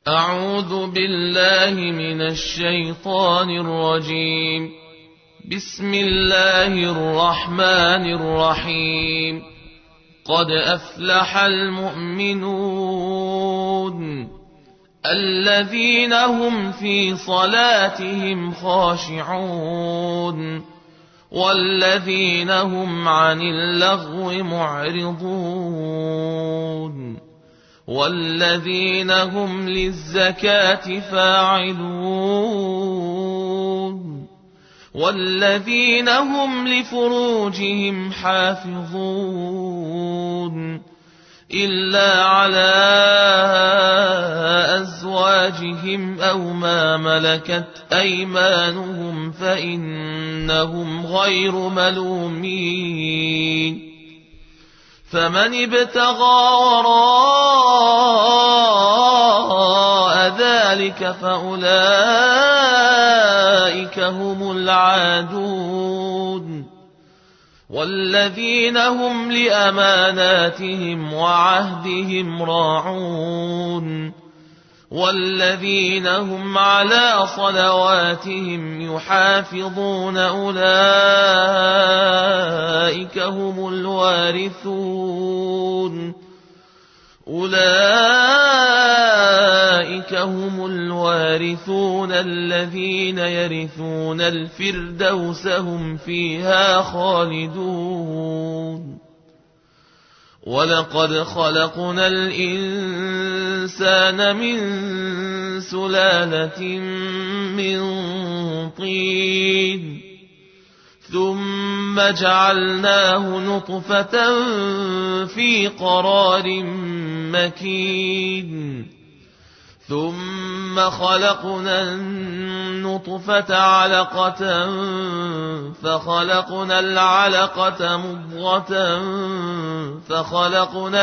أعوذ بالله من الشيطان الرجيم. بسم الله الرحمن الرحيم. قد أفلح المؤمنون الذين هم في صلاتهم خاشعون والذين هم عن اللغو معرضون والذين هم للزكاة فاعلون والذين هم لفروجهم حافظون إلا على أزواجهم أو ما ملكت أيمانهم فإنهم غير ملومين. فمن ابتغى وراء ذلك فأولئك هم العادون والذين هم لأماناتهم وعهدهم راعون والذين هم على صلواتهم يحافظون أولئك هم الوارثون الذين يرثون الفردوس هم فيها خالدون. ولقد خلقنا الإنسان من سلالة من طين ثم جعلناه نطفة في قرار مكين ثم خلقنا النطفة علقة فخلقنا العلقة مضغة فخلقنا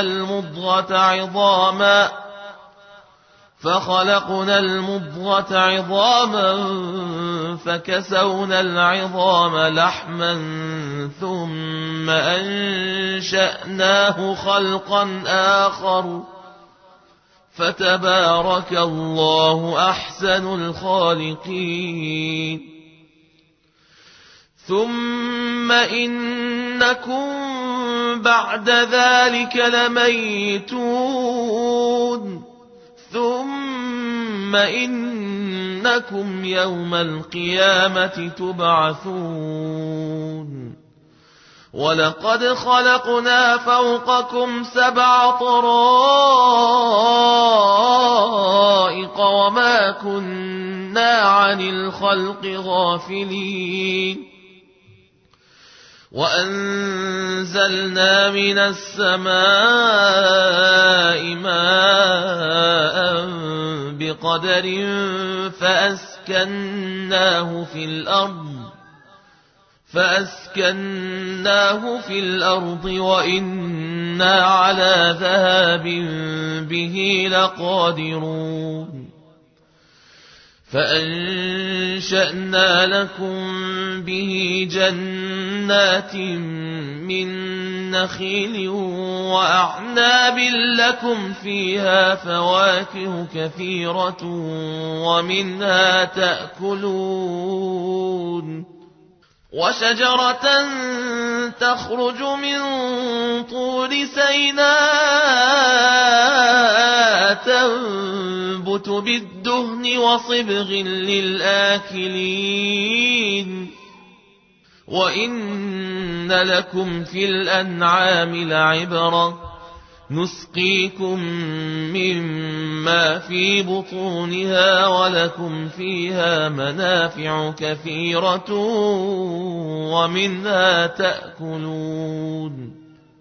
المضغة عظاما فكسونا العظام لحما ثم أنشأناه خلقا آخر فتبارك الله أحسن الخالقين. ثم إنكم بعد ذلك لميتون ثم إنكم يوم القيامة تبعثون. ولقد خلقنا فوقكم 7 طرائق وما كنا عن الخلق غافلين. وأنزلنا من السماء ماء بقدر فأسكناه في الأرض وإنا على ذهاب به لقادرون. فأنشأنا لكم به جنات من نخيل وأعناب لكم فيها فواكه كثيرة ومنها تأكلون. وشجرة تخرج من طور سيناء تنبت بالدهن وصبغ للآكلين. وإن لكم في الأنعام لعبرة نسقيكم مما في بطونها ولكم فيها منافع كثيرة ومنها تأكلون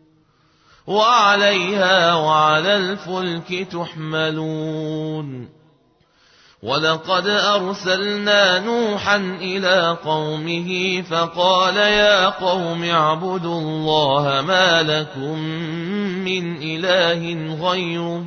وعليها وعلى الفلك تحملون. ولقد أرسلنا نوحا إلى قومه فقال يا قوم اعبدوا الله ما لكم من إله غيره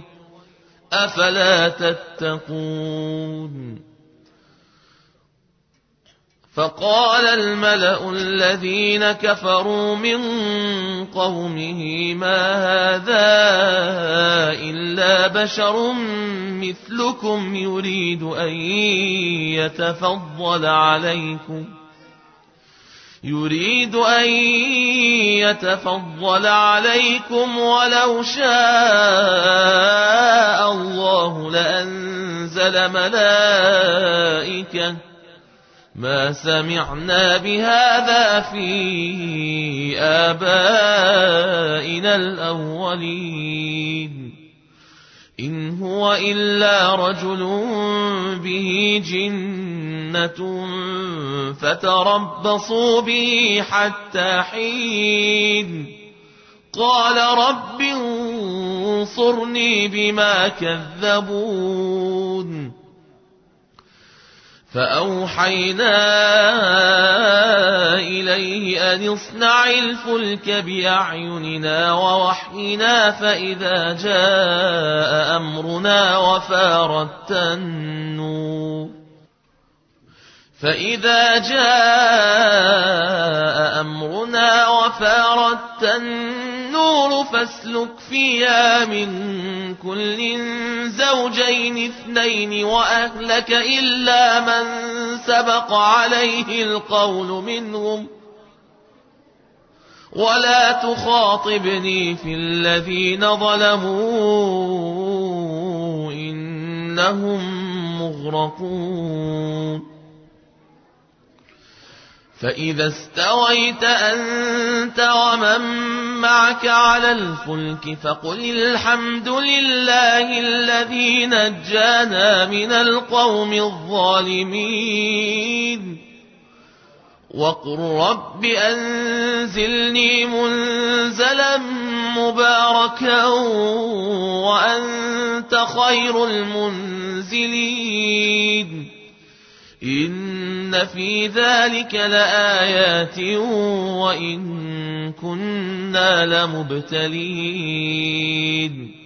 أفلا تتقون. فقال الملأ الذين كفروا من قومه ما هذا إلا بشر مثلكم يريد أن يتفضل عليكم ولو شاء الله لأنزل ملائكة ما سمعنا بهذا في آبائنا الأولين إن هو إلا رجل به جنة فتربصوا به حتى حين قال رب انصرني بما كذبون فأوحينا إليه أن اصنع الفلك بأعيننا ووحينا فإذا جاء أمرنا وفارت النور فاسلك فيها من كل زوجين اثنين وأهلك إلا من سبق عليه القول منهم ولا تخاطبني في الذين ظلموا إنهم مغرقون فإذا استويت أنت ومن معك على الفلك فقل الحمد لله الذي نجانا من القوم الظالمين وقل رب أنزلني منزلا مباركا وأنت خير المنزلين إن في ذلك لآيات وإن كنا لمبتلين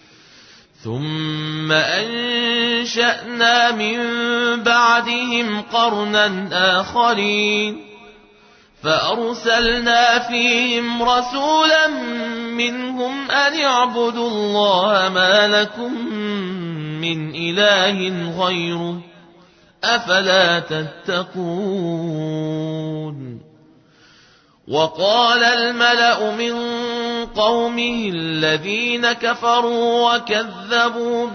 ثم أنشأنا من بعدهم قرنا آخرين فأرسلنا فيهم رسولا منهم أن اعبدوا الله ما لكم من إله غيره أفلا تتقون وقال الملأ من قومه الذين كفروا وكذبوا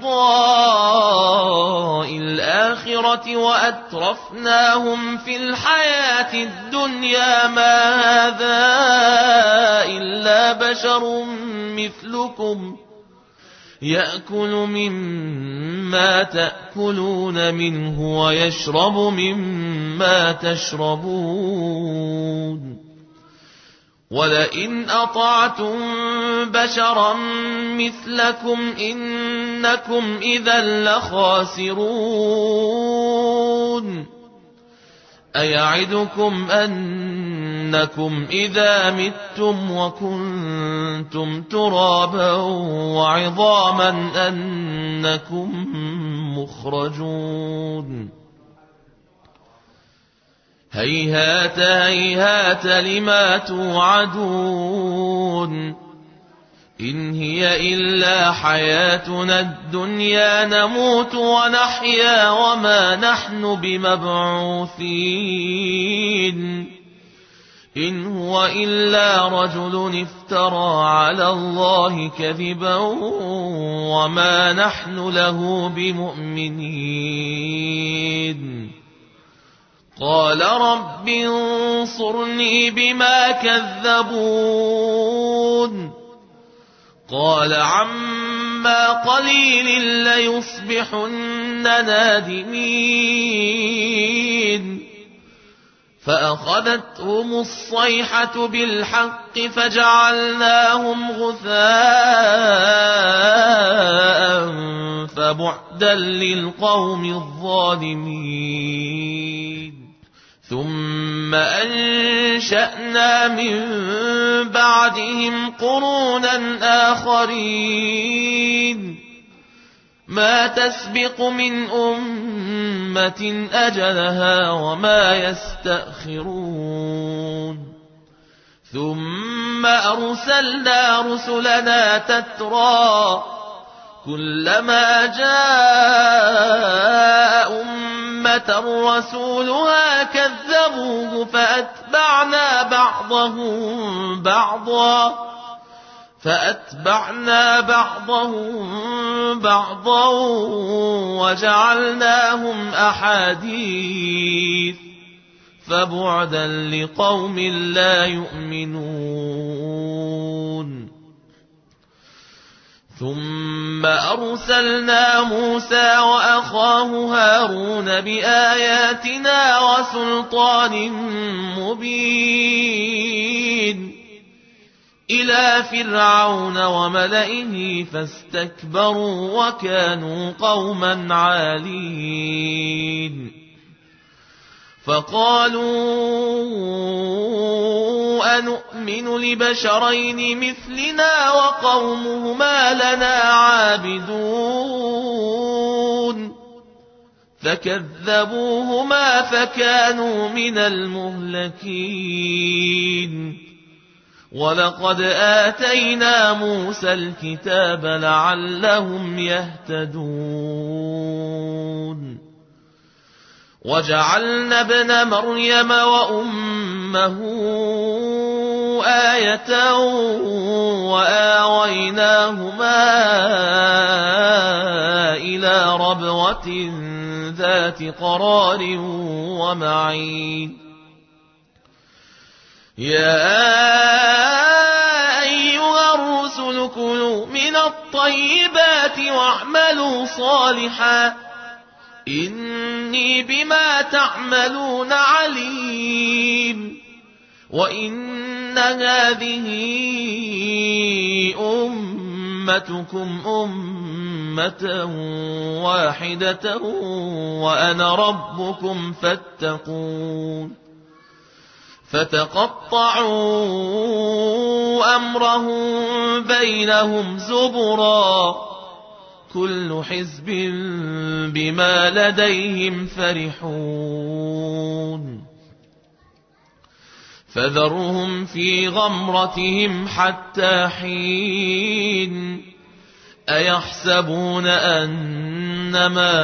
بلقاء الآخرة وأترفناهم في الحياة الدنيا ما هذا إلا بشر مثلكم يأكل مما تأكلون منه ويشرب مما تشربون ولئن أطعتم بشرا مثلكم إنكم إذا لخاسرون أيعدكم أنكم إذا متم وكنتم ترابا وعظاما أنكم مخرجون هيهات هيهات لما توعدون إن هي إلا حياتنا الدنيا نموت ونحيا وما نحن بمبعوثين إن هو إلا رجل افترى على الله كذبا وما نحن له بمؤمنين قال رب انصرني بما كذبون قال عما قليل ليصبحن نادمين فأخذتهم الصيحة بالحق فجعلناهم غثاء فبعدا للقوم الظالمين ثم أنشأنا من بعدهم قرونا آخرين ما تسبق من أمة أجلها وما يستأخرون ثم أرسلنا رسلنا تترى كلما جاء أمة رسولها كذبوه فأتبعنا بعضهم بعضا وجعلناهم أحاديث فبعدا لقوم لا يؤمنون ثم أرسلنا موسى وأخاه هارون بآياتنا وسلطان مبين إلى فرعون وملئه فاستكبروا وكانوا قوما عالين فقالوا أنؤمن لبشرين مثلنا وقومهما لنا عابدون فكذبوهما فكانوا من المهلكين ولقد آتينا موسى الكتاب لعلهم يهتدون وجعلنا ابن مريم وأمه آية وآويناهما إلى ربوة ذات قرار ومعين يا أيها الرسل كلوا من الطيبات واعملوا صالحا إني بما تعملون عليم وإن هذه أمتكم أمة واحدة وأنا ربكم فاتقون فتقطعوا أمرهم بينهم زبرا كل حزب بما لديهم فرحون فذرهم في غمرتهم حتى حين أيحسبون أنما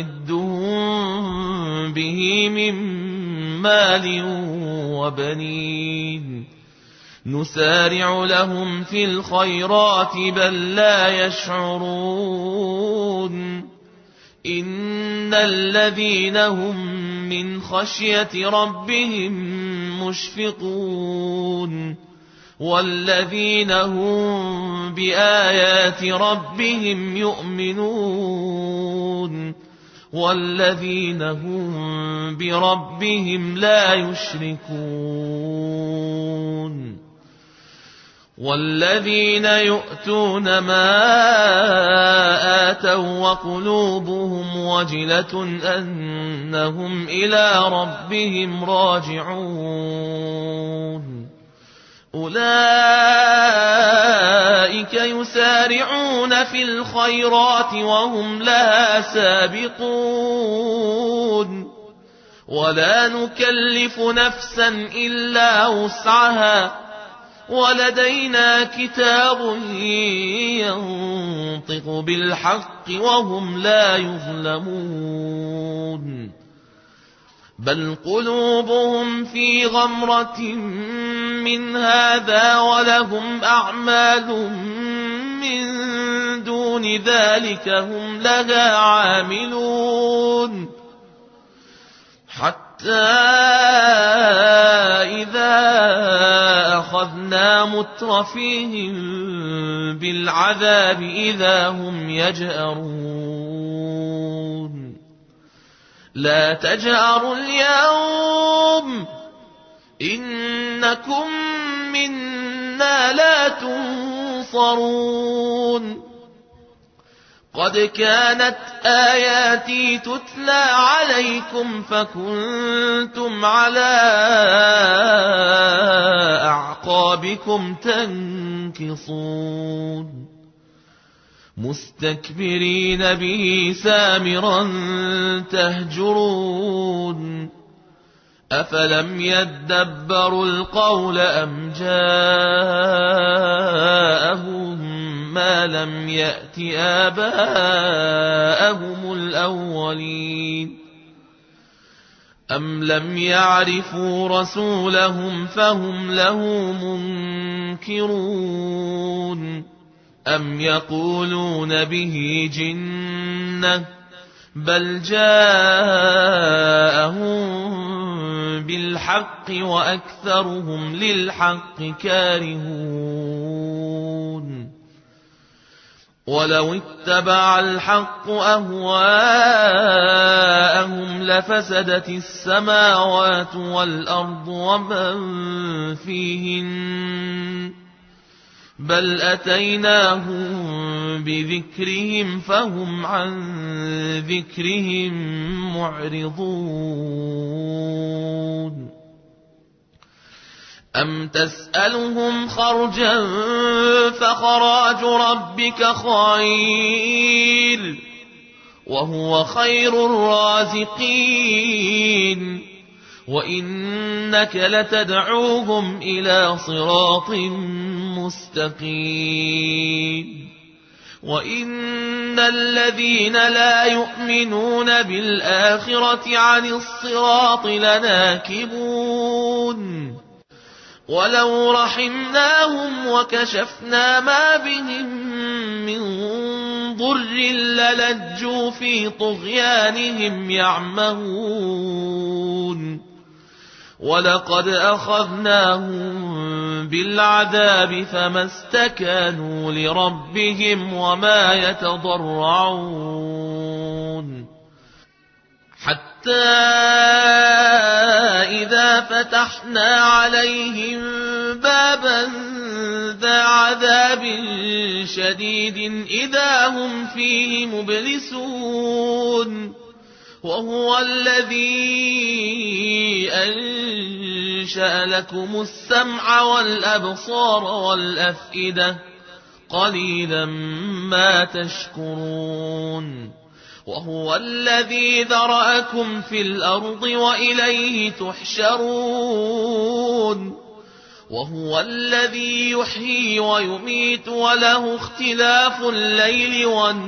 نمدهم به من مال وبنين نسارع لهم في الخيرات بل لا يشعرون إن الذين هم من خشية ربهم مشفقون والذين هم بآيات ربهم يؤمنون والذين هم بربهم لا يشركون والذين يؤتون ما آتوا وقلوبهم وجلة أنهم إلى ربهم راجعون أولئك يسارعون في الخيرات وهم لها سابقون ولا نكلف نفسا إلا وسعها ولدينا كتاب ينطق بالحق وهم لا يظلمون بل قلوبهم في غمرة من هذا ولهم أعمال من دون ذلك هم لها عاملون حتى إذا أخذنا مترفيهم بالعذاب إذا هم يجأرون لا تجأروا اليوم إنكم منا لا تنصرون قد كانت آياتي تتلى عليكم فكنتم على أعقابكم تنكصون مستكبرين به سامرا تهجرون أفلم يدبروا القول أم جاءهم ما لم يأت آباءهم الأولين أم لم يعرفوا رسولهم فهم له منكرون أم يقولون به جنة بل جاءهم بالحق وأكثرهم للحق كارهون ولو اتبع الحق أهواءهم لفسدت السماوات والأرض ومن فيهن بل أتيناهم بذكرهم فهم عن ذكرهم معرضون أم تسألهم خرجا فخراج ربك خير وهو خير الرازقين وإنك لتدعوهم إلى صراط مستقيم وإن الذين لا يؤمنون بالآخرة عن الصراط لناكبون ولو رحمناهم وكشفنا ما بهم من ضر للجوا في طغيانهم يعمهون ولقد أخذناهم بالعذاب فما استكانوا لربهم وما يتضرعون حتى إذا فتحنا عليهم بابا ذا عذاب شديد إذا هم فيه مبلسون وهو الذي أنشأ لكم السمع والأبصار والأفئدة قليلا ما تشكرون وهو الذي ذرأكم في الأرض وإليه تحشرون وهو الذي يحيي ويميت وله اختلاف الليل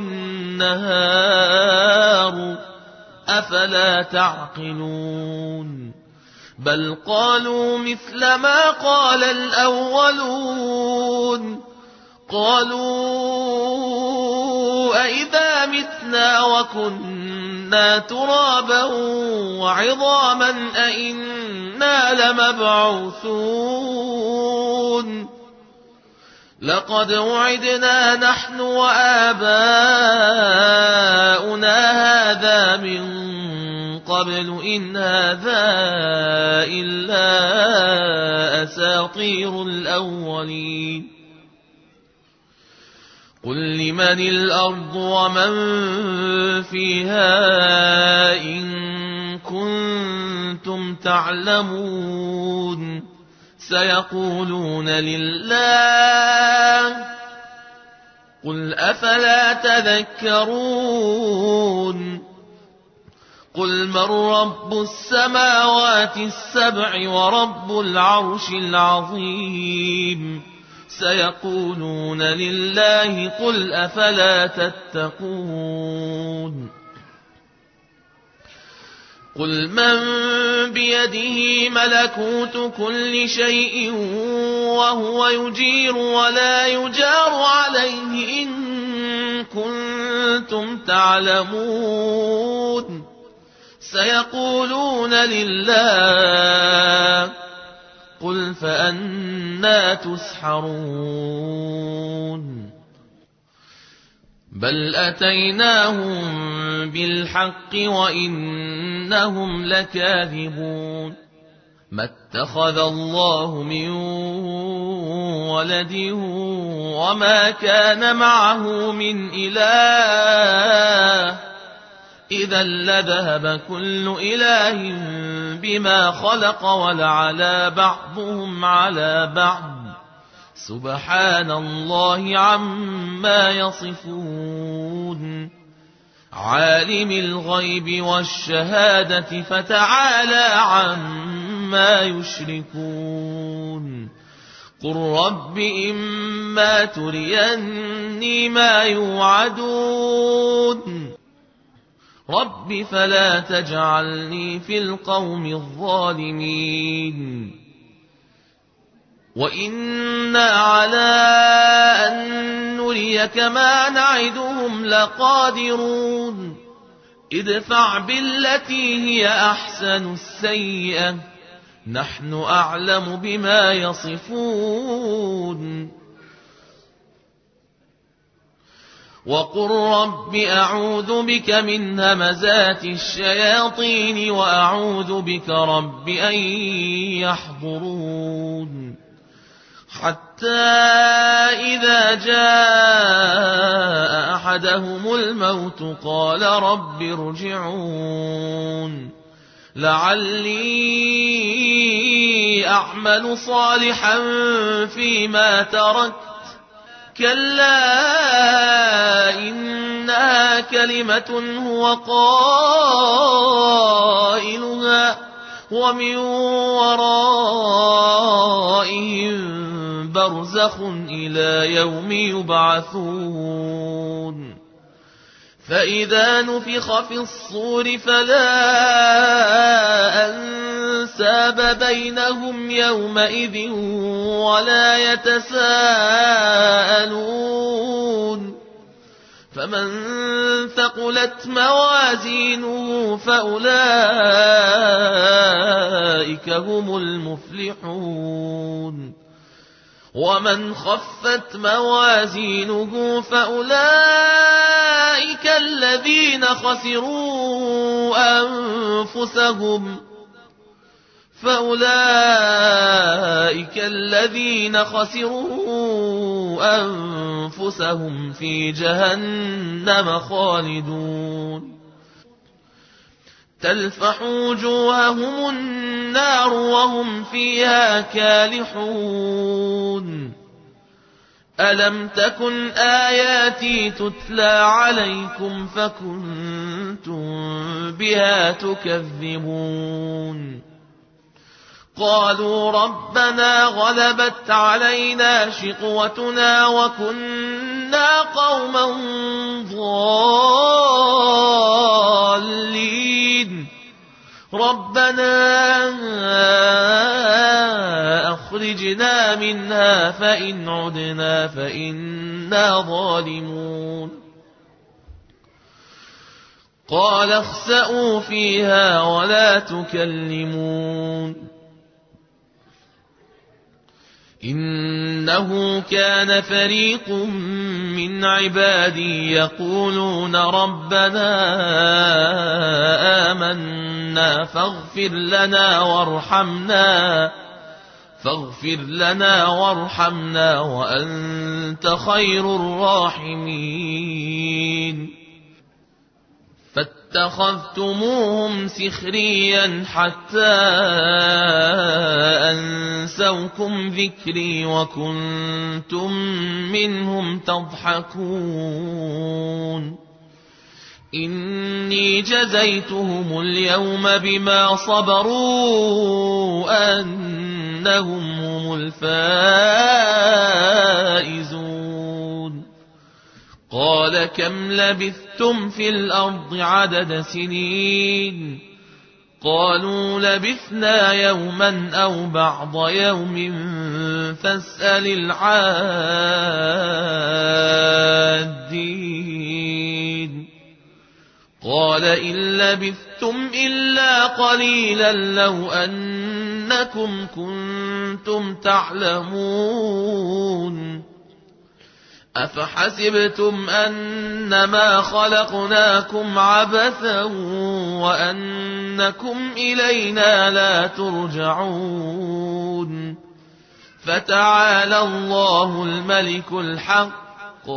والنهار أفلا تعقلون بل قالوا مثل ما قال الأولون قالوا أئذا متنا وكنا ترابا وعظاما أئنا لمبعوثون لقد وعدنا نحن وآباؤنا هذا من قبل إن هذا إلا أساطير الأولين قل لمن الأرض ومن فيها إن كنتم تعلمون سيقولون لله قل أفلا تذكرون قل من رب السماوات السبع ورب العرش العظيم سيقولون لله قل أفلا تتقون قل من بيده ملكوت كل شيء وهو يجير ولا يجار عليه إن كنتم تعلمون سيقولون لله قل فأنا تسحرون بل أتيناهم بالحق وإنهم لكاذبون ما اتخذ الله من ولد وما كان معه من إله إذا لذهب كل إله بما خلق ولعلى بعضهم على بعض سبحان الله عما يصفون عالم الغيب والشهادة فتعالى عما يشركون قل رب إما تريني ما يوعدون رب فلا تجعلني في القوم الظالمين وإنا على أن نريك ما نعدهم لقادرون ادفع بالتي هي أحسن السيئة نحن أعلم بما يصفون وقل رب أعوذ بك من همزات الشياطين وأعوذ بك رب أن يحضرون حتى إذا جاء أحدهم الموت قال رب ارجعون لعلي أعمل صالحا فيما تركت كلا إنها كلمة هو قائلها ومن ورائهم برزخ إلى يوم يبعثون فإذا نفخ في الصور فلا أنساب بينهم يومئذ ولا يتساءلون فمن ثقلت موازينه فأولئك هم المفلحون ومن خفت موازينه فأولئك الذين خسروا أنفسهم في جهنم خالدون تلفح وجوههم النار وهم فيها كالحون ألم تكن آياتي تتلى عليكم فكنتم بها تكذبون قالوا ربنا غلبت علينا شقوتنا وكنا قوما ضالين ربنا أخرجنا منها فإن عدنا فإنا ظالمون قال اخسئوا فيها ولا تكلمون إنه كان فريق من عبادي يقولون ربنا آمنا فاغفر لنا وارحمنا وأنت خير الراحمين فاتخذتموهم سخريا حتى أنسوكم ذكري وكنتم منهم تضحكون إني جزيتهم اليوم بما صبروا أنهم هم الفائزون قال كم لبثتم في الأرض عدد سنين قالوا لبثنا يوما أو بعض يوم فاسأل العادين قال إن لبثتم إلا قليلا لو أنكم كنتم تعلمون أفحسبتم أنما خلقناكم عبثا وأنكم إلينا لا ترجعون فتعالى الله الملك الحق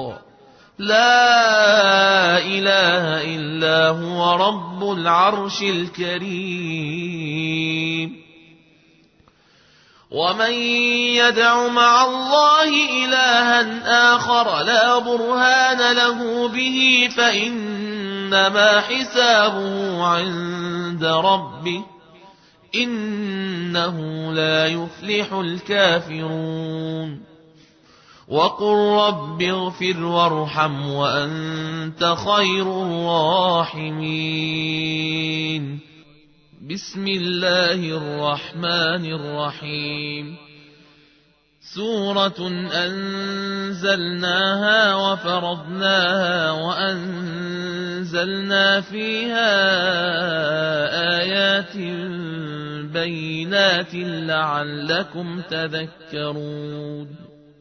لا إله إلا هو رب العرش الكريم ومن يدع مع الله إلها آخر لا برهان له به فإنما حسابه عند ربه إنه لا يفلح الكافرون وقل رب اغفر وارحم وأنت خير الراحمين بسم الله الرحمن الرحيم سورة أنزلناها وفرضناها وأنزلنا فيها آيات بينات لعلكم تذكرون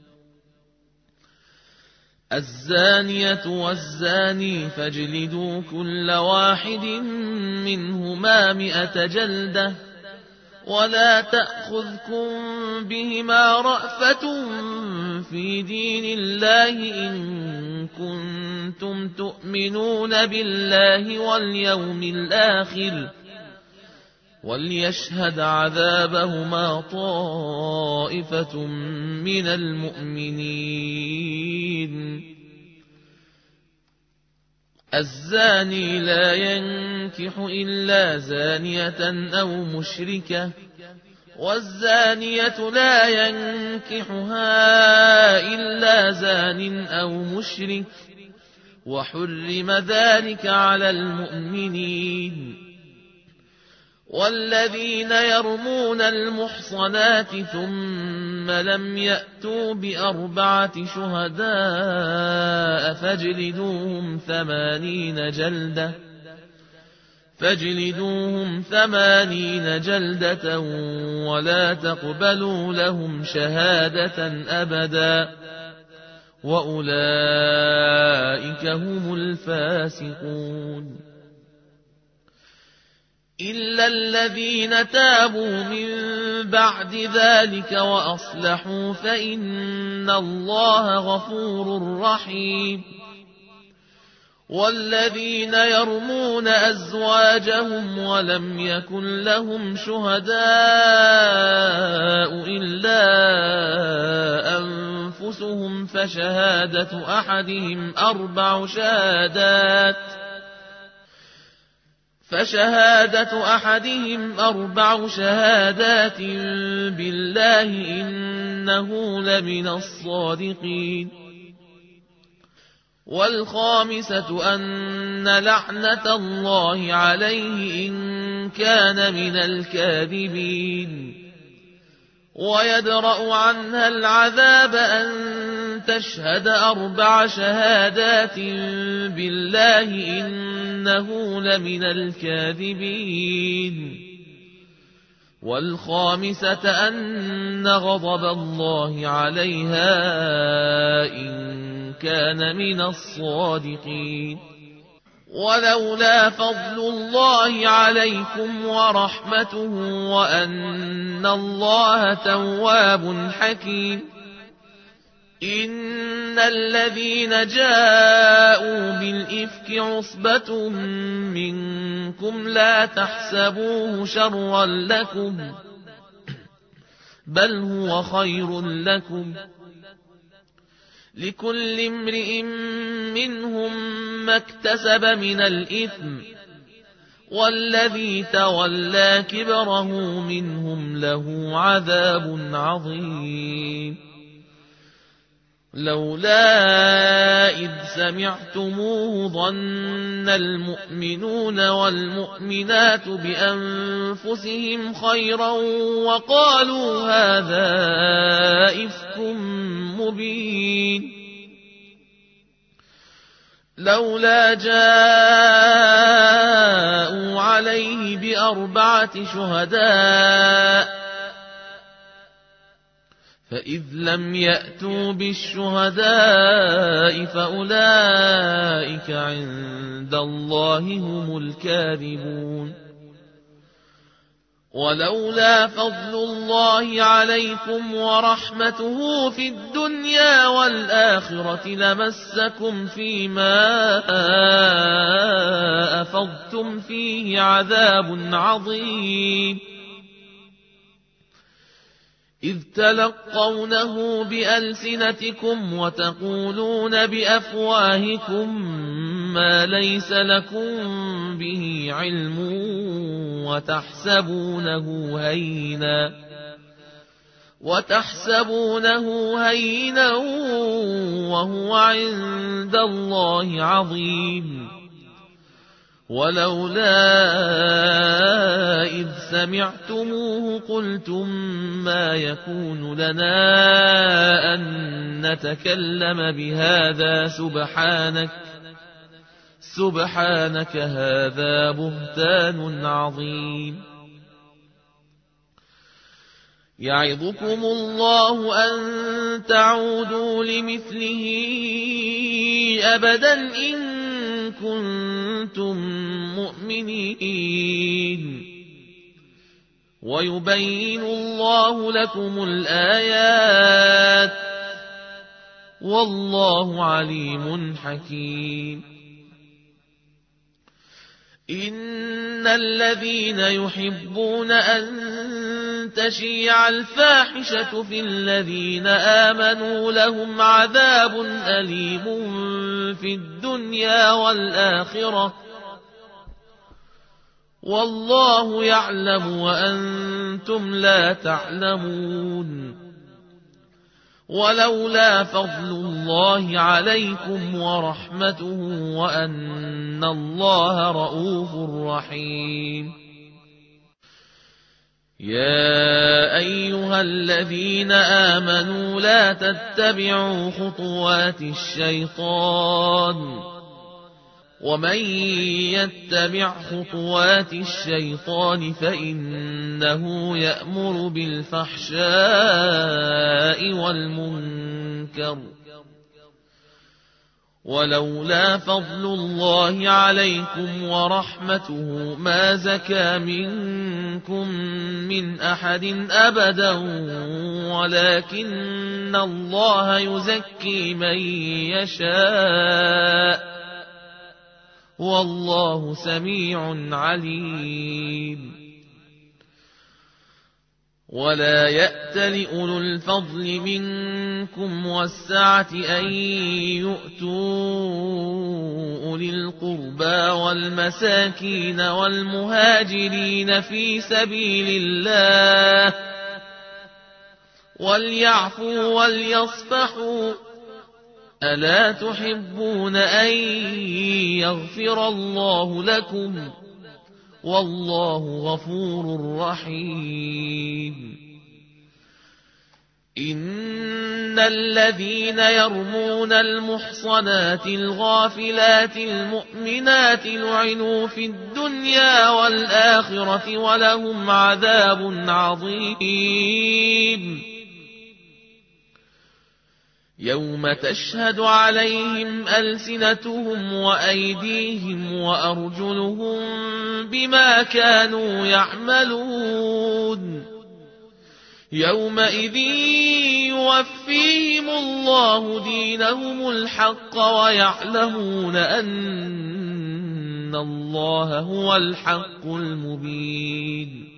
الزانية والزاني فاجلدوا كل واحد منهما 100 جلدة ولا تأخذكم بهما رأفة في دين الله إن كنتم تؤمنون بالله واليوم الآخر وليشهد عذابهما طائفة من المؤمنين الزاني لا ينكح إلا زانية أو مشركة والزانية لا ينكحها إلا زان أو مشرك وحرم ذلك على المؤمنين والذين يرمون المحصنات ثم لم يأتوا ب4 شهداء فاجلدوهم 80 جلدة ولا تقبلوا لهم شهادة أبدا وأولئك هم الفاسقون إلا الذين تابوا من بعد ذلك وأصلحوا فإن الله غفور رحيم والذين يرمون أزواجهم ولم يكن لهم شهداء إلا أنفسهم فشهادة أحدهم 4 شهادات بالله إنه لمن الصادقين والخامسة أن لعنة الله عليه إن كان من الكاذبين ويدرأ عنها العذاب أن تشهد 4 شهادات بالله إنه لمن الكاذبين والخامسة أن غضب الله عليها إن كان من الصادقين ولولا فضل الله عليكم ورحمته وأن الله تواب حكيم إن الذين جاءوا بالإفك عصبة منكم لا تحسبوه شرا لكم بل هو خير لكم لكل امرئ منهم ما اكتسب من الإثم والذي تولى كبره منهم له عذاب عظيم لولا إذ سمعتموه ظن المؤمنون والمؤمنات بأنفسهم خيرا وقالوا هذا إفك مبين لولا جاءوا عليه ب4 شهداء فإذ لم يأتوا بالشهداء فأولئك عند الله هم الكاذبون ولولا فضل الله عليكم ورحمته في الدنيا والآخرة لمسكم فيما أفضتم فيه عذاب عظيم إذ تلقونه بألسنتكم وتقولون بأفواهكم ما ليس لكم به علم وتحسبونه هينا وهو عند الله عظيم. ولولا إذ سمعتموه قلتم ما يكون لنا أن نتكلم بهذا سبحانك هذا بهتان عظيم. يعظكم الله أن تعودوا لمثله أبدا إن كنتم مؤمنين، ويبين الله لكم الآيات والله عليم حكيم. إن الذين يحبون أن تشيع الفاحشة في الذين آمنوا لهم عذاب أليم في الدنيا والآخرة والله يعلم وأنتم لا تعلمون. ولولا فضل الله عليكم ورحمته وأن الله رؤوف رحيم. يا أيها الذين آمنوا لا تتبعوا خطوات الشيطان ومن يتبع خطوات الشيطان فإنه يأمر بالفحشاء والمنكر. ولولا فضل الله عليكم ورحمته ما زكى منكم من أحد أبدا ولكن الله يزكي من يشاء والله سميع عليم. ولا يأتل أولو الفضل منكم والسعة أن يؤتوا أولي القربى والمساكين والمهاجرين في سبيل الله وليعفوا وليصفحوا ألا تحبون أن يغفر الله لكم والله غفور رحيم. إن الذين يرمون المحصنات الغافلات المؤمنات لعنوا في الدنيا والآخرة ولهم عذاب عظيم. يوم تشهد عليهم ألسنتهم وأيديهم وأرجلهم بما كانوا يعملون يومئذ يوفيهم الله دينهم الحق ويعلمون أن الله هو الحق المبين.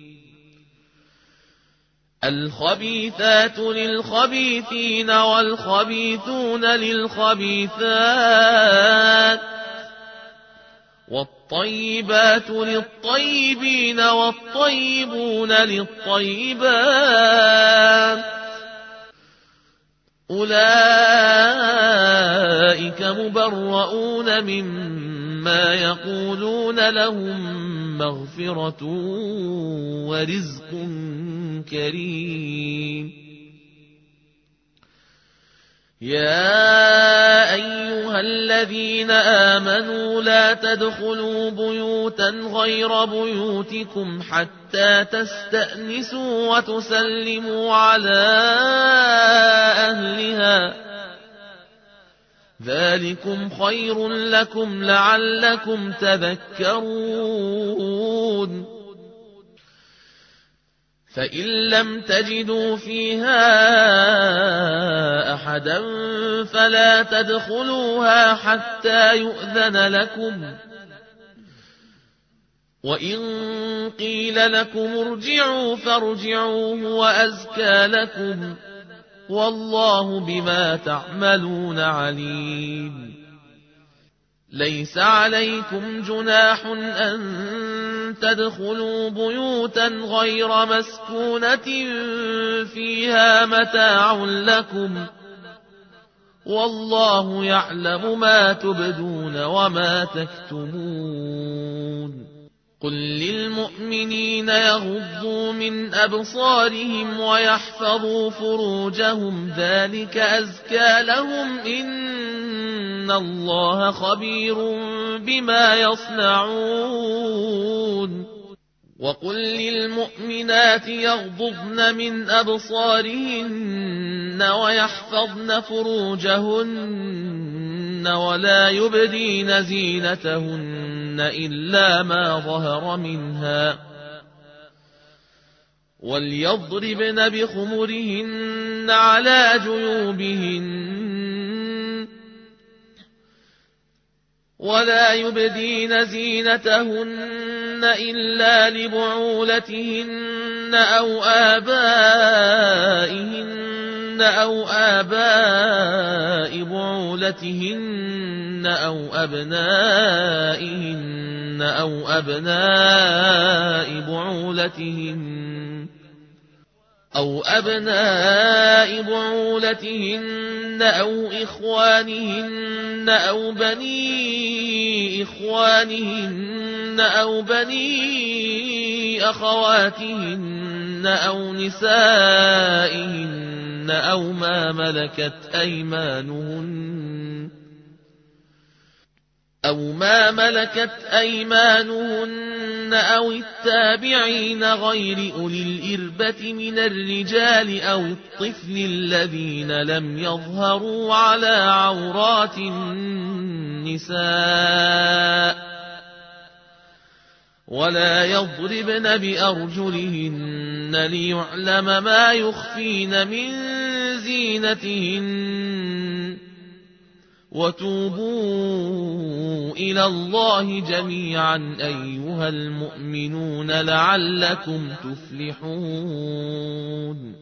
الخبيثات للخبيثين والخبيثون للخبيثات والطيبات للطيبين والطيبون للطيبات أولئك مبرؤون مما يقولون لهم مغفرة ورزق كريم. يا أيها الذين آمنوا لا تدخلوا بيوتا غير بيوتكم حتى تستأنسوا وتسلموا على أهلها ذلكم خير لكم لعلكم تذكرون. فإن لم تجدوا فيها أحدا فلا تدخلوها حتى يؤذن لكم وإن قيل لكم ارجعوا فارجعوا هو أزكى لكم والله بما تعملون عليم. ليس عليكم جناح أن تدخلوا بيوتا غير مسكونة فيها متاع لكم والله يعلم ما تبدون وما تكتمون. قل للمؤمنين يغضوا من أبصارهم ويحفظوا فروجهم ذلك أزكى لهم إن الله خبير بما يصنعون. وقل للمؤمنات يغضضن من أبصارهن ويحفظن فروجهن ولا يبدين زينتهن إلا ما ظهر منها وليضربن بخمرهن على جيوبهن ولا يبدين زينتهن إلا لبعولتهن أو آباء بعولتهن أو أبناء بعولتهن أو إخوانهن أو بني إخوانهن أو بني أخواتهن أو نسائهن أو ما ملكت أيمانهن أو التابعين غير أولي الإربة من الرجال أو الطفل الذين لم يظهروا على عورات النساء ولا يضربن بأرجلهن ليعلم ما يخفين من زينتهن وتوبوا إلى الله جميعا أيها المؤمنون لعلكم تفلحون.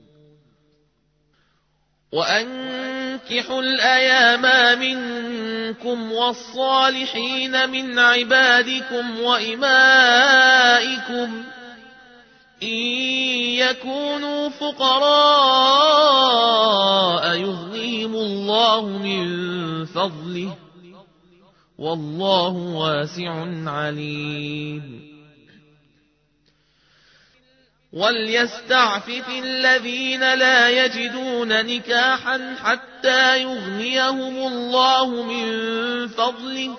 وأنكحوا الأيام منكم والصالحين من عبادكم وإمائكم إن يكونوا فقراء يغنيهم الله من فضله والله واسع عليم. وليستعفف الذين لا يجدون نكاحا حتى يغنيهم الله من فضله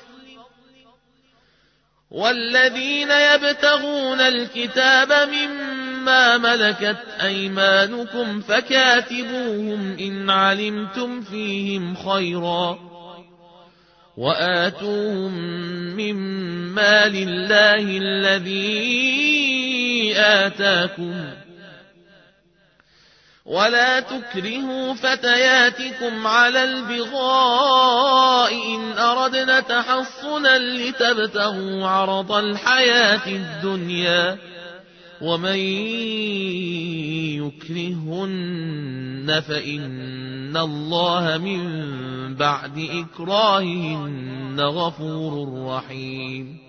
والذين يبتغون الكتاب مما ملكت أيمانكم فكاتبوهم إن علمتم فيهم خيرا وآتوهم مما لله الذي آتاكم ولا تكرهوا فتياتكم على البغاء إن أردنا تحصنا لتبتغوا عرض الحياة الدنيا ومن يكرهن فإن الله من بعد إكراههن غفور رحيم.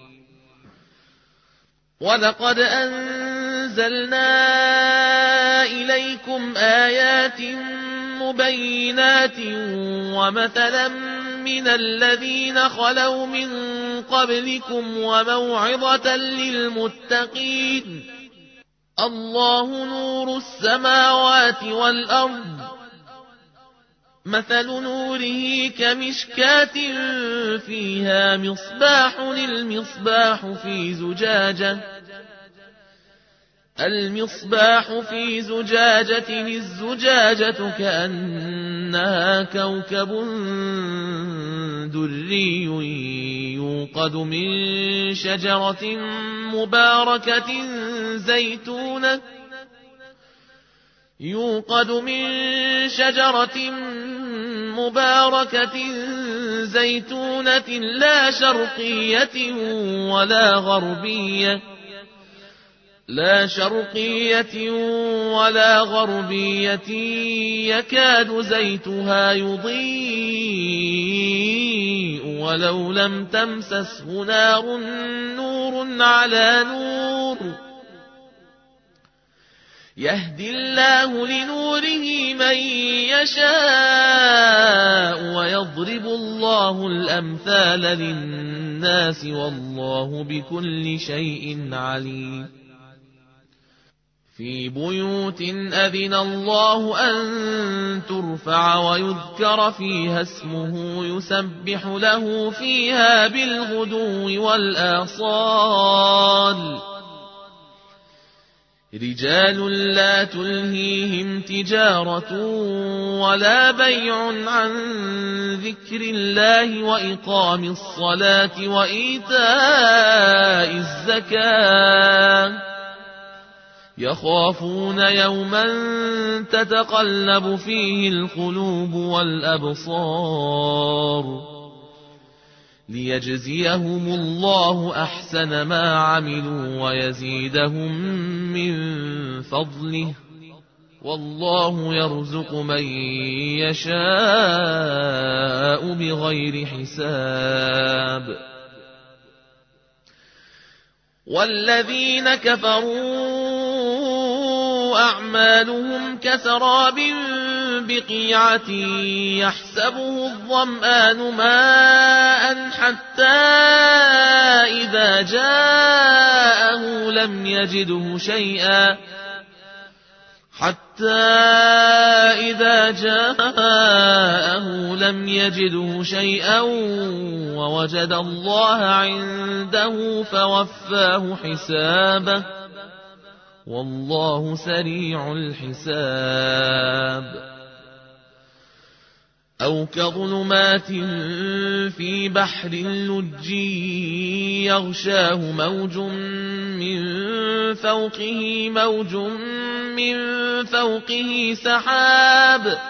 ولقد أنزلنا إليكم آيات مبينات ومثلا من الذين خلوا من قبلكم وموعظة للمتقين. الله نور السماوات والأرض مثل نوره كمشكاة فيها مصباح المصباح في زجاجة الزجاجة كأنها كوكب دري يوقد من شجرة مباركة يوقد من شجرة مباركة زيتونة لا شرقية ولا غربية يكاد زيتها يضيء ولو لم تمسسه نار نور على نور يهدي الله لنوره من يشاء ويضرب الله الأمثال للناس والله بكل شيء عليم في بيوت أذن الله أن ترفع ويذكر فيها اسمه يسبح له فيها بالغدو والآصال رجال لا تلهيهم تجارة ولا بيع عن ذكر الله وإقام الصلاة وإيتاء الزكاة يخافون يوما تتقلب فيه القلوب والأبصار ليجزيهم الله أحسن ما عملوا ويزيدهم من فضله والله يرزق من يشاء بغير حساب والذين كفروا أعمالهم كسراب بقيعة يحسبه الظمآن ماء حتى إذا جاءه لم يجده شيئا ووجد الله عنده فوفاه حسابه والله سريع الحساب أو كظلمات في بحر لجي يغشاه موج من فوقه سحاب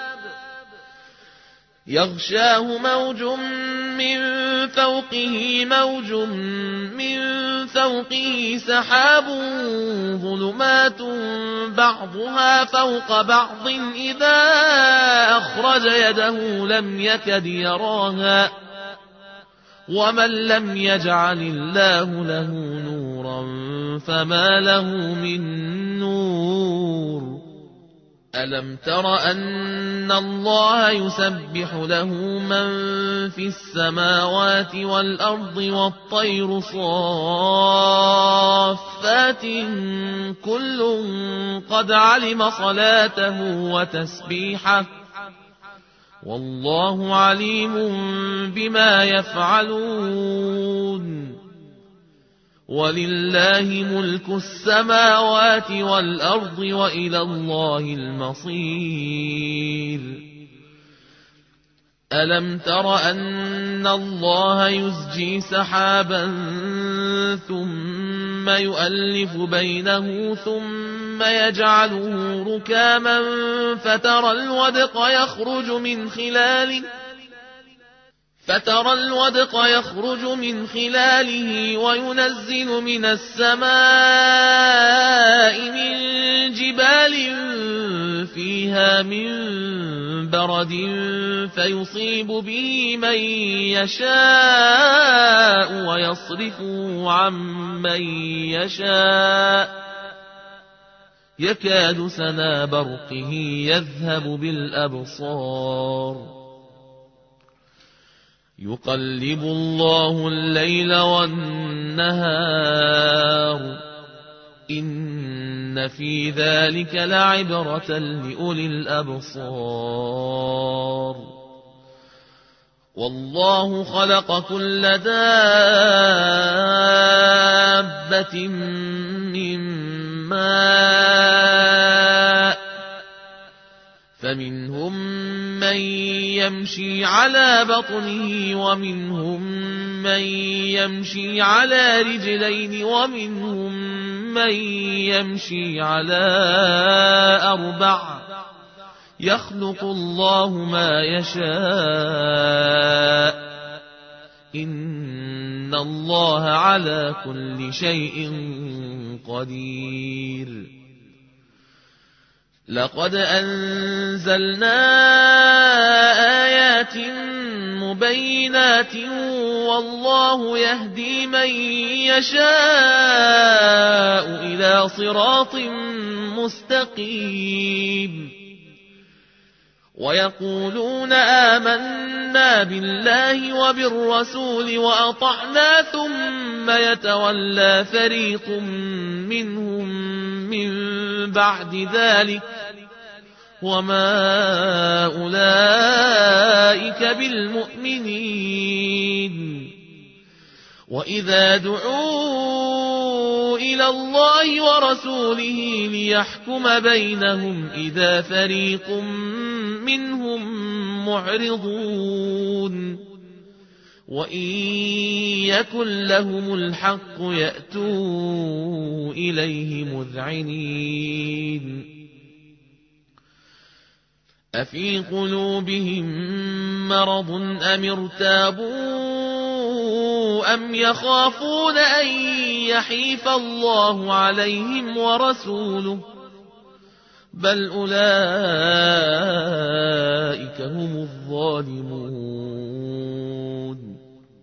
ظلمات بعضها فوق بعض إذا أخرج يده لم يكد يراها ومن لم يجعل الله له نورا فما له من نور ألم تر أن الله يسبح له من في السماوات والأرض والطير صافات كل قد علم صلاته وتسبيحه والله عليم بما يفعلون ولله ملك السماوات والأرض وإلى الله المصير ألم تر أن الله يزجي سحابا ثم يؤلف بينه ثم يجعله ركاما فترى الودق يخرج من خلاله وينزل من السماء من جبال فيها من برد فيصيب به من يشاء ويصرفه عن من يشاء يكاد سنا برقه يذهب بالأبصار يقلب الله الليل والنهار إن في ذلك لعبرة لأولي الأبصار والله خلق كل دابة من ماء فمنهم من يمشي على بطنه ومنهم من يمشي على رجلين ومنهم من يمشي على 4 يخلق الله ما يشاء إن الله على كل شيء قدير. لقد أنزلنا آيات مبينات والله يهدي من يشاء إلى صراط مستقيم. ويقولون آمنا بالله وبالرسول وأطعنا ثم يتولى فريق منهم من بعد ذلك وما أولئك بالمؤمنين. وإذا دعوا إلى الله ورسوله ليحكم بينهم إذا فريق منهم معرضون وإن يكن لهم الحق يأتوا إليه مذعنين. أفي قلوبهم مرض أم ارتابوا أم يخافون أن يحيف الله عليهم ورسوله بل أولئك هم الظالمون.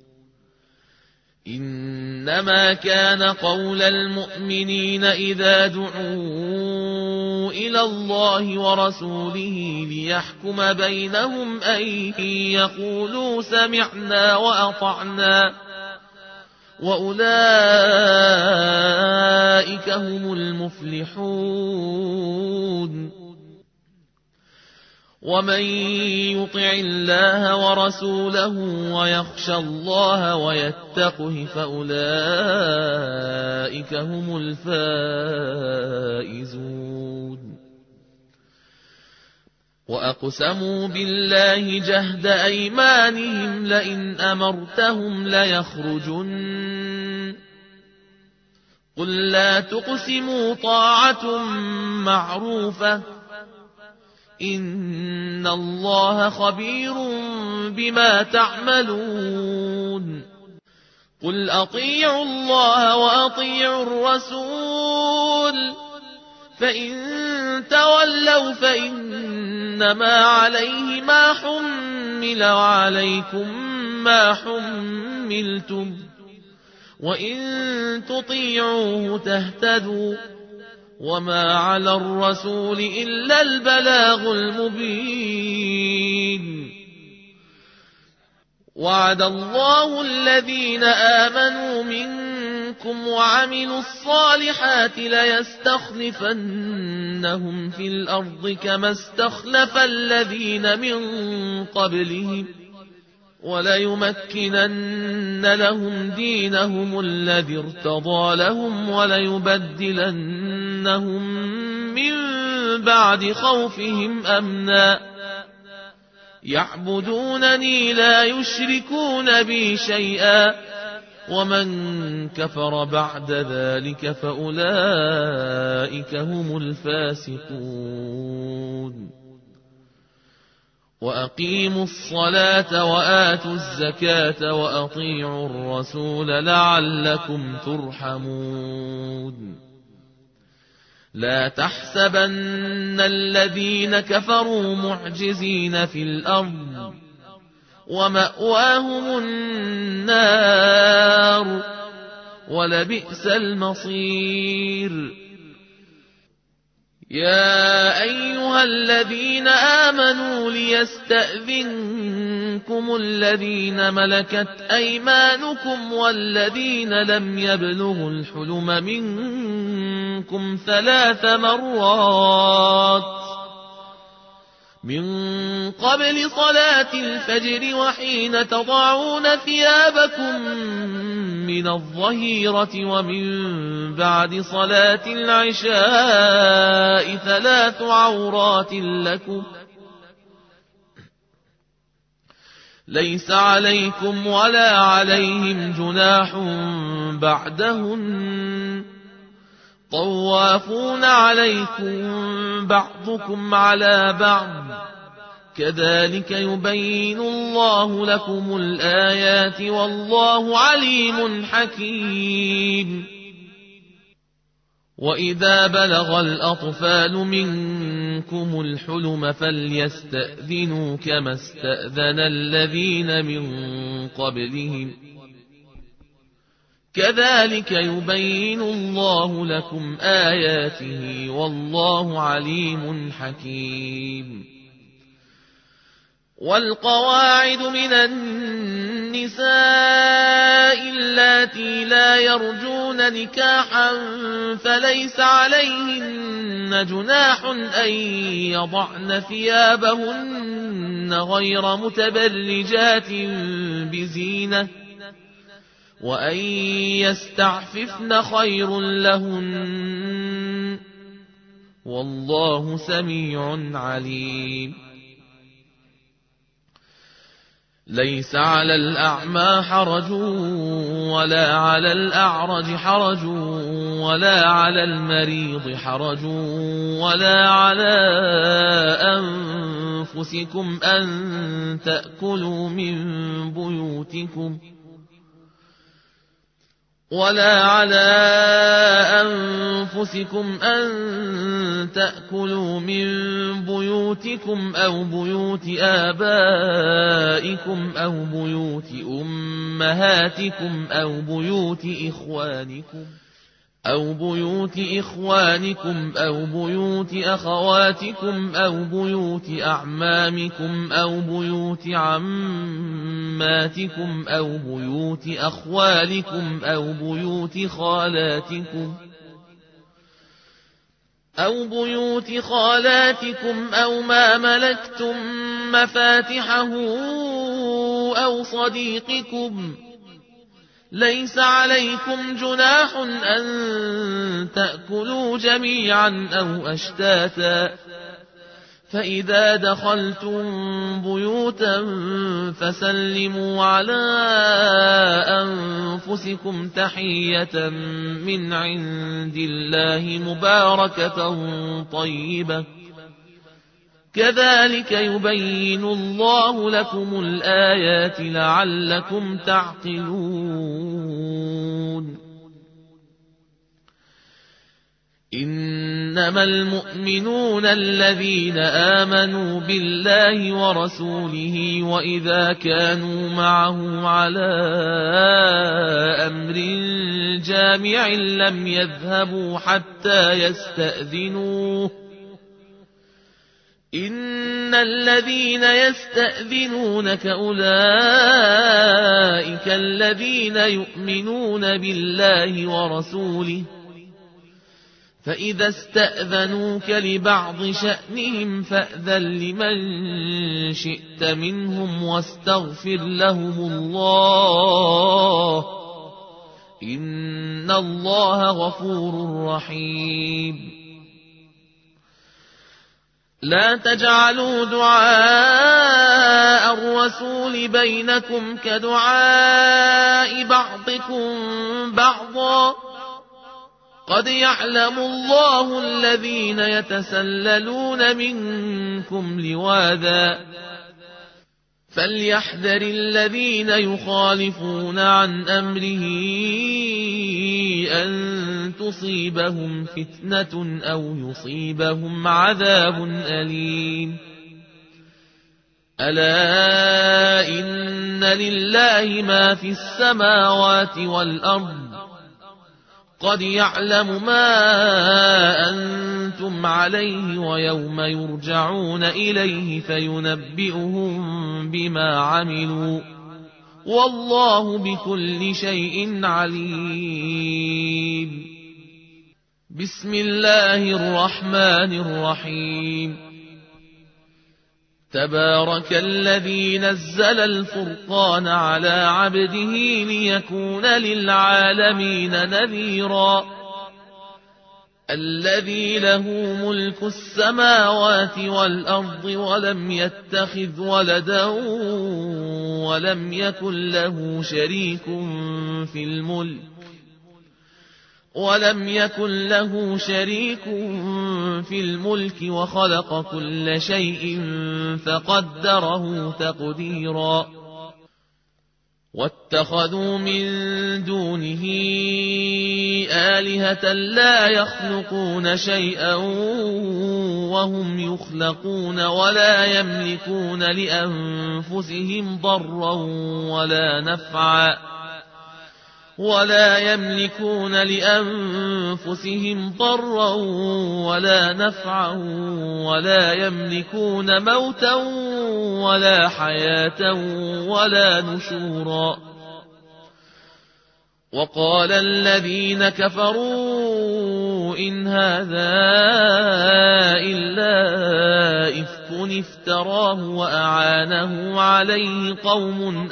إنما كان قول المؤمنين إذا دعوا إلى الله ورسوله ليحكم بينهم أن يقولوا سمعنا وأطعنا وأولئك هم المفلحون. ومن يطع الله ورسوله ويخشى الله ويتقه فأولئك هم الفائزون. وأقسموا بالله جهد أيمانهم لئن أمرتهم ليخرجن قل لا تقسموا طاعة معروفة إن الله خبير بما تعملون. قل أطيعوا الله وأطيعوا الرسول فإن تولوا فإنما عليه ما حمل وعليكم ما حملتم وإن تطيعوه تهتدوا وما على الرسول إلا البلاغ المبين. وعد الله الذين آمنوا منكم وعملوا الصالحات ليستخلفنهم في الأرض كما استخلف الذين من قبلهم وليمكنن لهم دينهم الذي ارتضى لهم وليبدلنهم من بعد خوفهم أمنا يعبدونني لا يشركون بي شيئا ومن كفر بعد ذلك فأولئك هم الفاسقون. وأقيموا الصلاة وآتوا الزكاة وأطيعوا الرسول لعلكم ترحمون. لا تحسبن الذين كفروا معجزين في الأرض ومأواهم النار ولبئس المصير. يا أيها الذين آمنوا ليستأذنكم الذين ملكت أيمانكم والذين لم يبلغوا الحلم منكم 3 مرات من قبل صلاة الفجر وحين تضعون ثيابكم من الظهيرة ومن بعد صلاة العشاء 3 عورات لكم ليس عليكم ولا عليهم جناح بعدهن طوافون عليكم بعضكم على بعض كذلك يبين الله لكم الآيات والله عليم حكيم. وإذا بلغ الأطفال منكم الحلم فليستأذنوا كما استأذن الذين من قبلهم كذلك يبين الله لكم آياته والله عليم حكيم. والقواعد من النساء اللاتي لا يرجون نكاحا فليس عليهن جناح أن يضعن ثيابهن غير متبرجات بزينة وأن يستعففن خير لهن والله سميع عليم. ليس على الأعمى حرج ولا على الأعرج حرج ولا على المريض حرج ولا على أنفسكم أن تأكلوا من بيوتكم أو بيوت آبائكم أو بيوت أمهاتكم أو بيوت إخوانكم أو بيوت أخواتكم أو بيوت أعمامكم أو بيوت عماتكم أو بيوت أخوالكم أو بيوت خالاتكم أو ما ملكتم مفاتحه أو صديقكم. ليس عليكم جناح أن تأكلوا جميعا أو أشتاتا فإذا دخلتم بيوتا فسلموا على أنفسكم تحية من عند الله مباركة طيبة كذلك يبين الله لكم الآيات لعلكم تعقلون. إنما المؤمنون الذين آمنوا بالله ورسوله وإذا كانوا معه على أمر جامع لم يذهبوا حتى يستأذنوه. إن الذين يستأذنونك أولئك الذين يؤمنون بالله ورسوله فإذا استأذنوك لبعض شأنهم فأذن لمن شئت منهم واستغفر لهم الله إن الله غفور رحيم. لا تجعلوا دعاء الرسول بينكم كدعاء بعضكم بعضا قد يعلم الله الذين يتسللون منكم لواذا فليحذر الذين يخالفون عن أمره أن تصيبهم فتنة أو يصيبهم عذاب أليم. ألا إن لله ما في السماوات والأرض قد يعلم ما أنتم عليه ويوم يرجعون إليه فينبئهم بما عملوا والله بكل شيء عليم. بسم الله الرحمن الرحيم. تبارك الذي نزل الفرقان على عبده ليكون للعالمين نذيرا. الذي له ملك السماوات والأرض ولم يتخذ ولدا ولم يكن له شريك في الملك وخلق كل شيء فقدره تقديرا واتخذوا من دونه آلهة لا يخلقون شيئا وهم يخلقون ولا يملكون لأنفسهم ضرا ولا نفعا ولا يملكون موتا ولا حياة ولا نشورا وقال الذين كفروا إن هذا إلا إفك افتراه وأعانه عليه قوم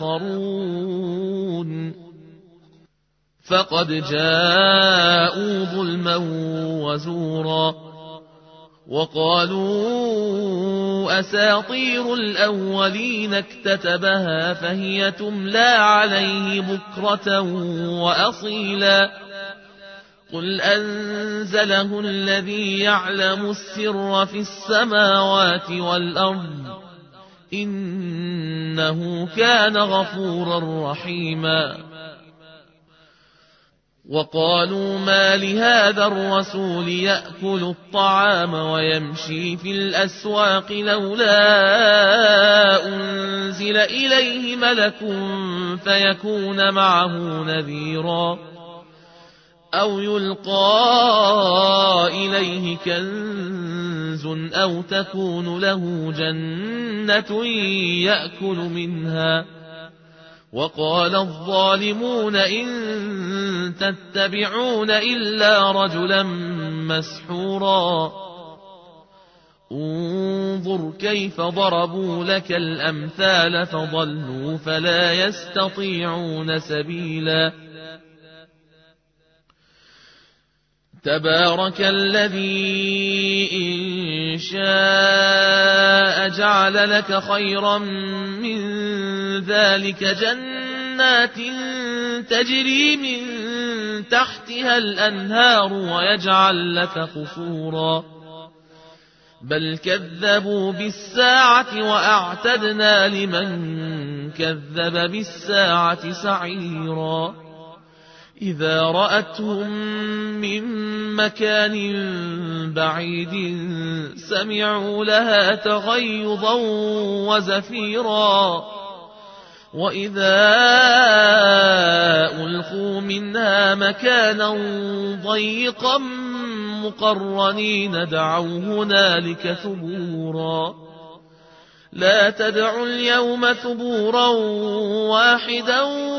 آخرون فقد جاءوا ظلما وزورا وقالوا أساطير الأولين اكتتبها فهي تملى عليه بكرة وأصيلا قل أنزله الذي يعلم السر في السماوات والأرض إنه كان غفورا رحيما وقالوا ما لهذا الرسول يأكل الطعام ويمشي في الأسواق لولا أنزل إليه ملك فيكون معه نذيرا أو يلقى إليه كنز أو تكون له جنة يأكل منها وقال الظالمون إن تتبعون إلا رجلا مسحورا انظر كيف ضربوا لك الأمثال فضلوا فلا يستطيعون سبيلا تبارك الذي إن شاء جعل لك خيرا من ذلك جنات تجري من تحتها الأنهار ويجعل لك قصورا بل كذبوا بالساعة وأعتدنا لمن كذب بالساعة سعيرا إذا رأتهم من مكان بعيد سمعوا لها تغيظا وزفيرا وإذا ألقوا منها مكانا ضيقا مقرنين دعوا هنالك ثبورا لا تدعوا اليوم ثبورا واحدا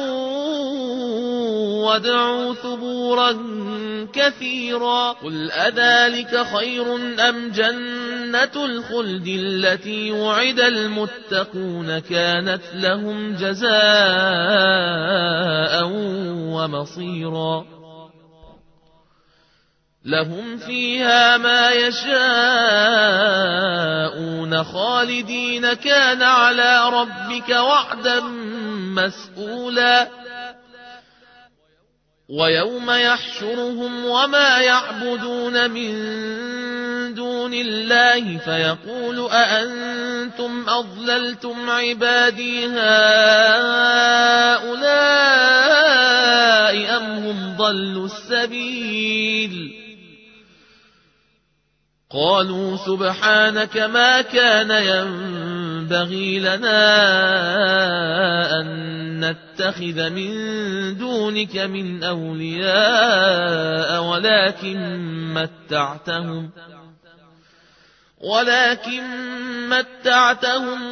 وادعوا ثبورا كثيرا قل أذلك خير أم جنة الخلد التي وعد المتقون كانت لهم جزاء ومصيرا لهم فيها ما يشاءون خالدين كان على ربك وعدا مسئولا ويوم يحشرهم وما يعبدون من دون الله فيقول أأنتم أضللتم عبادي هؤلاء أم هم ضلوا السبيل قالوا سبحانك ما كان ينبغي لنا أن نتخذ من دونك من أولياء ولكن متعتهم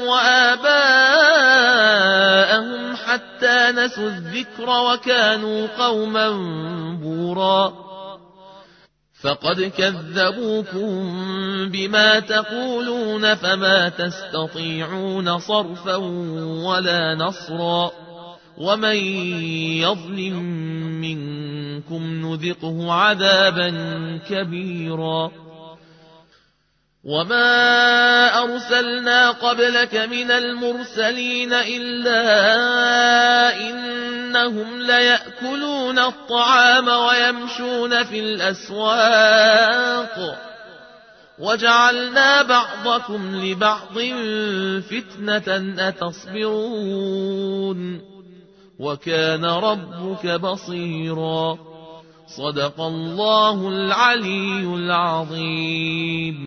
وآباءهم حتى نسوا الذكر وكانوا قوما بورا فقد كذبوكم بما تقولون فما تستطيعون صرفا ولا نصرا ومن يظلم منكم نذقه عذابا كبيرا وما أرسلنا قبلك من المرسلين إلا إنهم ليأكلون الطعام ويمشون في الأسواق وجعلنا بعضكم لبعض فتنة أتصبرون وكان ربك بصيرا صدق الله العلي العظيم.